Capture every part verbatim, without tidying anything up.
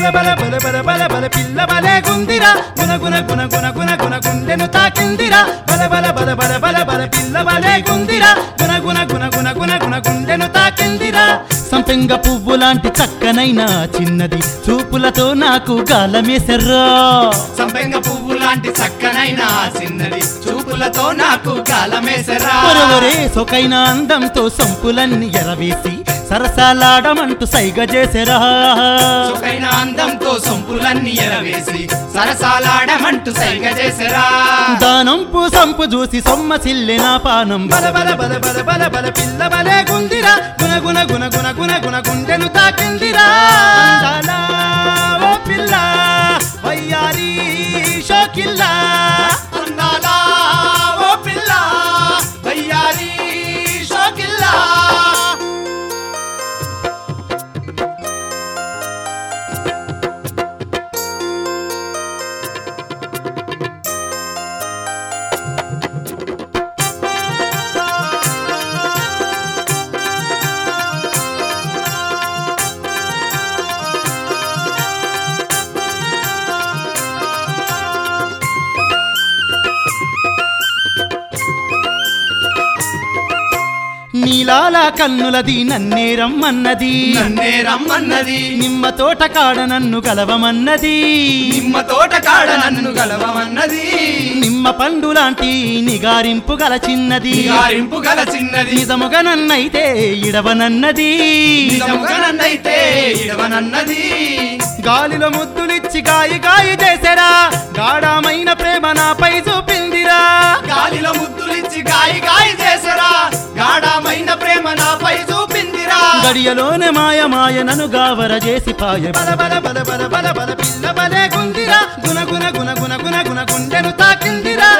బల బల బల బల బల బల పిల్ల బలే గుందిరా గున గున గున గున గున గున గుండెను తాకిందిరా బల బల బల బల బల బల పిల్ల బలే గుందిరా గున గున గున గున గున గున గుండెను తాకిందిరా సంపెంగ పువ్వు లాంటి చక్కనైనా చిన్నది చూపులతో నాకు గాలమేసర్రా సంపెంగ పువ్వు లాంటి చక్కనైనా చిన్నది చూపులతో నాకు గాలమేసరా ఒరొరే సొకైన అందంతో సంపులన్నీ ఎరవేసి సరసాలాడమంటూ సైగ చేసెరా సొకైన అందంతో సొంపులన్నీ ఎరవేసి సరసాలాడమంటూ సైగ చేసరా దానంపు సంపు చూసి సొమ్మసిల్లె నా పానం బల బల బల బల బల బల పిల్ల బలే గుందిరా గున గున గున గున గున గున గుండెను తాకిందిరా అందాలా ఓ పిల్ల వయ్యారి షోకిల్లా అందాలా ఓ పిల్ల వయ్యారి షోకిల్లా నీలాల కన్నులది నన్నే రమ్మన్నది నన్నే రమ్మన్నది నిమ్మ తోట కాడ నన్ను గలవమన్నది నిమ్మ తోట కాడ నన్ను గలవమన్నది నిమ్మ పండు లాంటి నిగారింపు గల చిన్నది నిగారింపు గల చిన్నది నిజముగా నన్నైతే ఇడవనన్నది నిజముగా నన్నైతే ఇడవనన్నది గాలిలో ముద్దులిచ్చి గాయి గాయి చేసెరా గాఢమైన ప్రేమ నాపై చూపిందిరా గాలిలో ముద్దులిచ్చి గాయి గాయి చేసరా గాఢమైన ప్రేమ నాపై చూపిందిరా గడియలోనే మాయ మాయ నన్ను గావర చేసి పాయ బల బల బల బల బల బల పిల్ల బలే గుందిరా గున గున గున గున గున గున గుండెను తాకిందిరా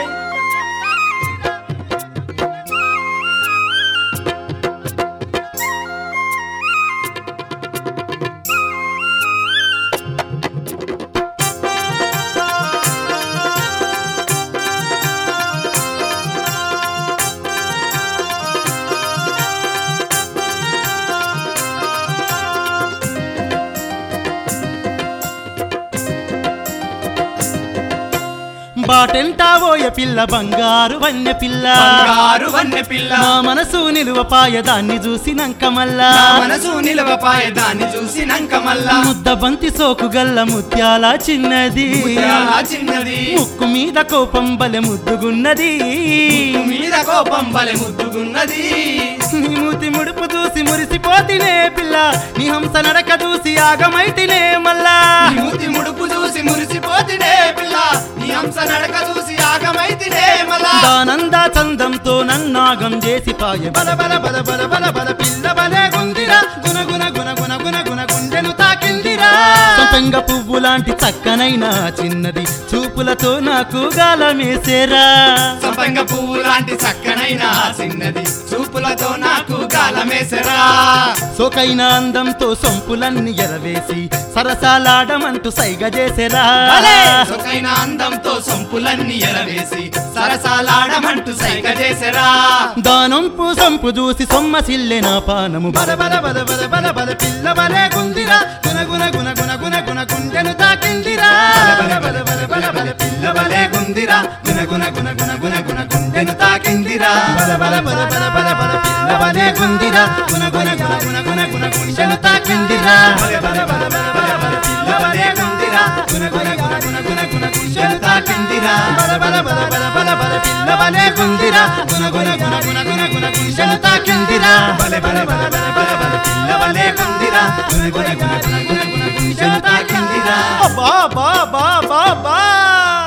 బాటెంటావోయ పిల్ల బంగారు వన్నె పిల్ల బంగారు వన్నె పిల్ల నా మనసు నిలువపాయ దాన్ని చూసినంక మల్లా నా మనసు నిలవపాయ దాన్ని చూసినంక మల్లా ముద్ద బంతి సోకు గల్ల ముత్యాల చిన్నది ముత్యాల చిన్నది ముక్కు మీద కోపం బలె ముద్దుగున్నది ముక్కు మీద కోపం బలె ముద్దుగున్నది నీ మూతి ముడుపు చూసి మురిసిపోతినే పిల్ల నీ హంస నడక చూసి ఆగమైతినే మల్లా నీ మూతి ముడుపు చూసి మురిసిపోతినే పిల్ల నీ హంస నడక చూసి ఆగమైతినే మల్లా దానంద చందంతో నన్నాగం చేసి పాయ బల బల బల బల బల బల పిల్ల బలే గుందిరా గున గున గున గున గున గున గుండెను తాకిందిరా సంపెంగ పువ్వు లాంటి చక్కనైనా చిన్నది చూపులతో నాకు గాలమేసేరా సంపెంగ పువ్వు లాంటి చక్కనైనా చిన్నది చూపులతో నాకు గాలమేసరా సోకైన అందంతో సొంపులన్నీ ఎరవేసి సరసాలాడమంటూ సైగ చేసేరా సొకైన అందంతో సొంపులన్నీ ఎరవేసి సరసాలాడమంటూ సైగ చేసరా దానంపు సంపు చూసి సొమ్మసిల్లె నా పానము బల బల బల బల బల బల పిల్ల బలే గుందిరా గున గున గున గున గున గున గుండెను తాకిందిరా బల బల బల బల బల పిల్ల బలే గుందిరా గున గున గున గున గున గున గుండెను తాకిందిరా బల బల బల బల బల బల పిల్ల బలే గుందిరా గున గున గున గున గున గున గుండెను తాకిందిరా బల బల బల బల బల బల పిల్ల బలే గుందిరా గున గున గున గున గున గున గుండెను తాకిందిరా బల బల బల బల బల బల పిల్ల బలే గుందిరా గున గున గున గున గున గున గుండెను తాకిందిరా బల బల బల బల బల బల పిల్ల బలే గుందిరా గున గున గున గున గున గున గుండెను తాకిందిరా బా బా బా బా బా